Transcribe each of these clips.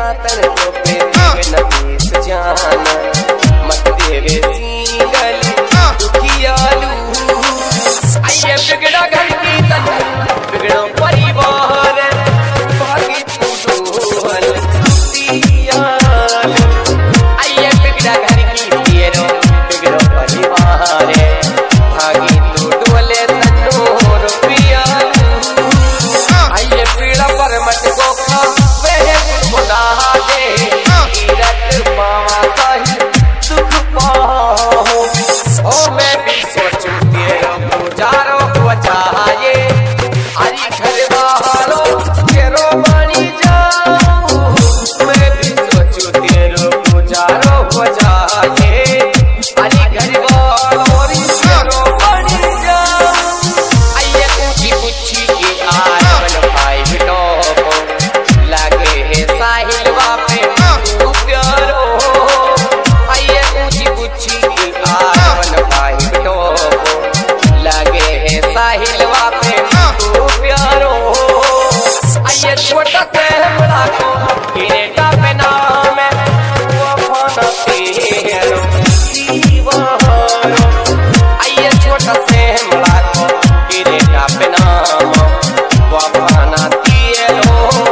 खातर तो पे नबीस जान मत देवे सिंगल दुखियालू आइए बिगड़ा घर की तन बिगड़ो परिवार भागी तू डोल दियालू आइए बिगड़ा घर की तेरो बिगड़ो परिवार भागी तू डोले तन्नो रुपया आइए पीड़ा पर मत को खा खुदा दे कीरत पावा सही दुख पाओ ओ मैं भी सोचूं तेरा गुजारो बचाए अरे घर वालों तेरो मानी जाऊं मैं भी सोचूं तेरा गुजारो बचाए अरे घर वालों तेरो मानी जाऊं आइए ऊंची पुच्छी के आरवन भाई बिटो लागे साहिल बापे तू प्यारो आइए ऊंची पुच्छी की आरवन भाई बिटो लागे है साहिल बापे तू प्यारो आइए छोटा से बड़ा को किरेटा पे नाम है वो फाना तेरो दीवारो आइए छोटा से बड़ा को किरेटा पे नाम वो फाना तेरो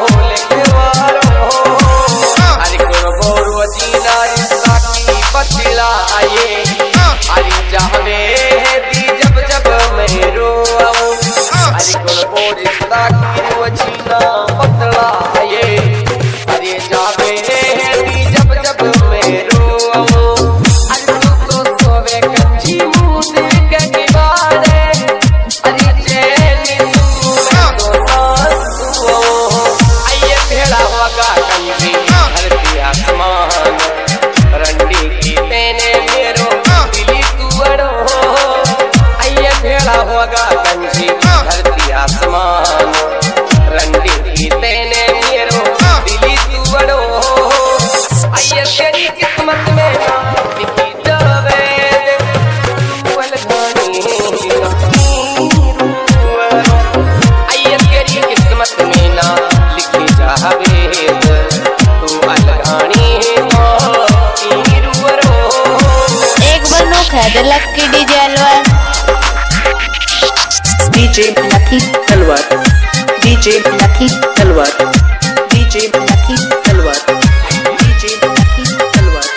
बतलाए अरे जावे दी जब जब मैं रोऊं अरे कौन वो रिश्ता की रोजीना बतलाए अरे जावे दी जब जब मैं रोऊं अरे तू तो सोवे कच्ची मुंह देख के बारे अरे चैन तू तो आइए भेड़ा होगा कंधी धरती आसमान रंडी की तेने मेरो दिली तुअड़ो आइए भेड़ा होगा कंजी धरती आसमान रंडी की तेने मेरो दिली तुअड़ो आइए तेरी किस्मत में लिखी जावे आइए तेरी किस्मत में ना लिखी जावे तू अलगानी Lucky DJ Alwar DJ Lucky Talwar DJ Lucky Talwar DJ Lucky Talwar DJ Lucky Talwar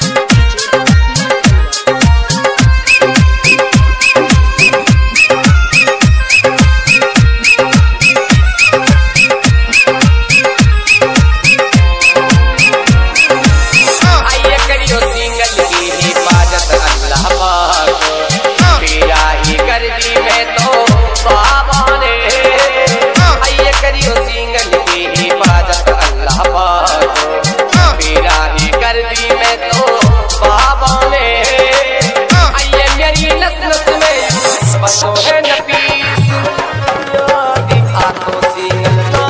आइए करियो सिंगल की हिफाजत अल्लाह पाक तेरा ही गर्दी में तो बाबा ने आइए करियो सिंगल की हिफाजत अल्लाह पाक तेरा ही गर्दी में तो बाबा ने आइए मेरी नस नस में बसो है नफीस आंखों सिंगल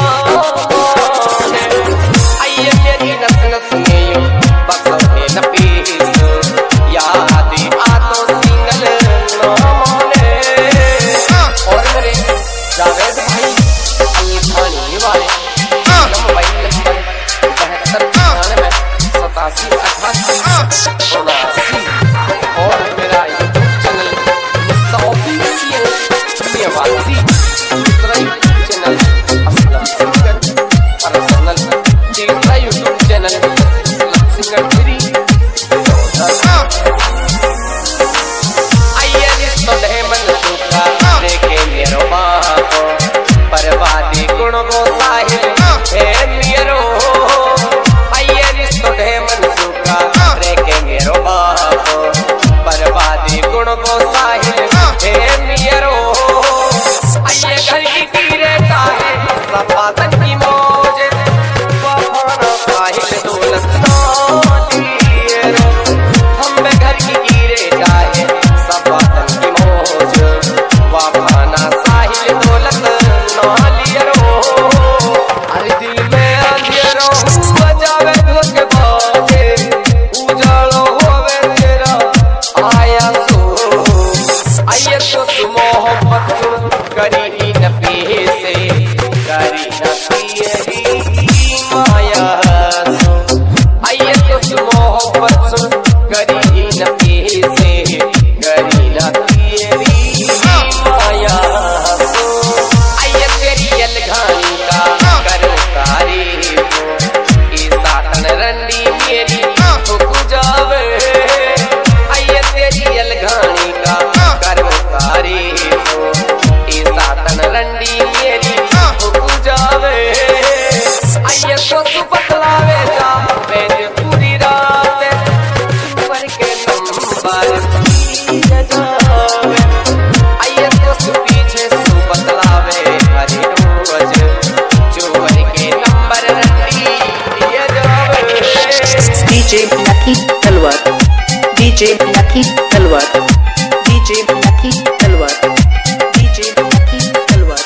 आइए मेरी नस नस में बसो है नफीस याद आतो सिंगल नामोने और मेरे जावेद भाई अल्फानी वाले मोबाइल नंबर 72 87 88 और मेरा यूट्यूब चैनल ऑफिशियल प्रियवासी दूसरा YouTube channel Aslam singer personal तीसरा यूट्यूब चैनल असलम सिंगर 3 आइए रिश्तों दे मन सूखा देखे मेरो बाको बर्बादी गुण को साहिल है मेरो आइए रिश्तों दे मन सूखा देखे मेरो DJ Lucky Talwar, DJ Lucky Talwar, DJ Lucky Talwar.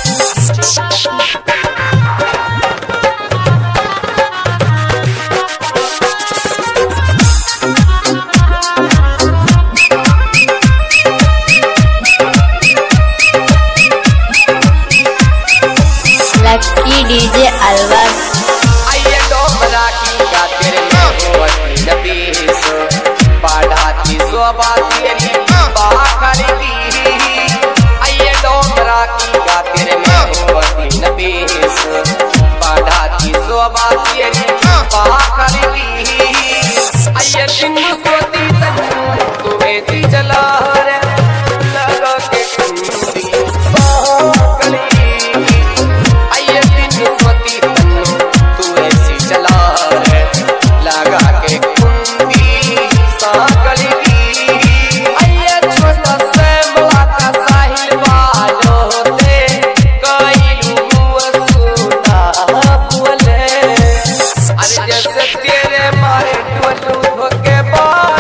Lucky DJ Alwar आइए डोमरा की खातिर मोहब्बत नबीस पढ़ाती शोभा तेरी बाखर की। आइए डोमरा की खातिर मोहब्बत नबीस पढ़ाती शोभा तेरी बाखर की। आइए दिन सोती तन्नू तुम्हें सी चला रे लगा के कुंडी बाखरी। आइए दिन सोती तन्नू तू ऐसी चला रे लगा के कुंडी साकली की। आइए छोटा से मुलाका साहिल वालो होते कई सुना बोले। अरे जैसे तेरे मारे टोलू धोके बाल